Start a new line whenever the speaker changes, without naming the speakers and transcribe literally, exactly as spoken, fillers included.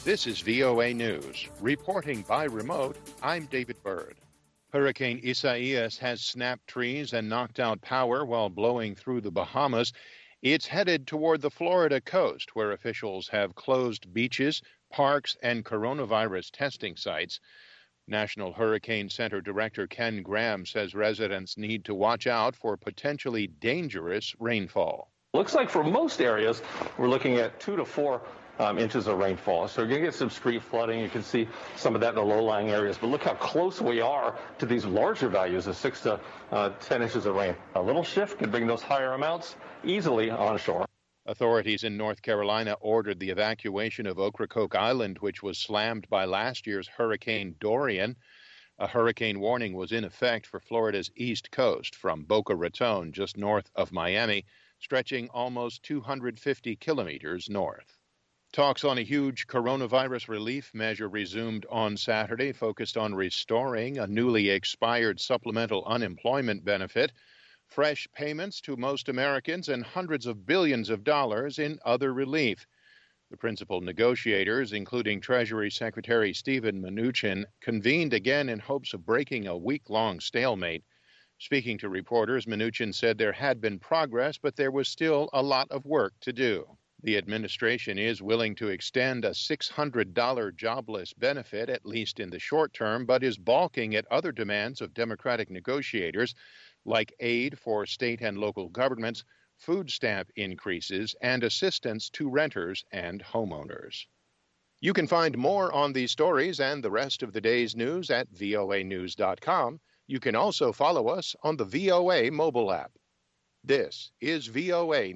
This is V O A News. Reporting by remote, I'm David Byrd. Hurricane Isaias has snapped trees and knocked out power while blowing through the Bahamas. It's headed toward the Florida coast, where officials have closed beaches, parks, and coronavirus testing sites. National Hurricane Center Director Ken Graham says residents need to watch out for potentially dangerous rainfall.
Looks like for most areas, we're looking at two to four um, inches of rainfall. So you're going to get some street flooding. You can see some of that in the low-lying areas. But look how close we are to these larger values of six to uh, ten inches of rain. A little shift could bring those higher amounts easily onshore.
Authorities in North Carolina ordered the evacuation of Ocracoke Island, which was slammed by last year's Hurricane Dorian. A hurricane warning was in effect for Florida's east coast from Boca Raton, just north of Miami, stretching almost two hundred fifty kilometers north. Talks on a huge coronavirus relief measure resumed on Saturday, focused on restoring a newly expired supplemental unemployment benefit, fresh payments to most Americans, and hundreds of billions of dollars in other relief. The principal negotiators, including Treasury Secretary Steven Mnuchin, convened again in hopes of breaking a week-long stalemate. Speaking to reporters, Mnuchin said there had been progress, but there was still a lot of work to do. The administration is willing to extend a six hundred dollars jobless benefit, at least in the short term, but is balking at other demands of Democratic negotiators, like aid for state and local governments, food stamp increases, and assistance to renters and homeowners. You can find more on these stories and the rest of the day's news at V O A news dot com. You can also follow us on the V O A mobile app. This is V O A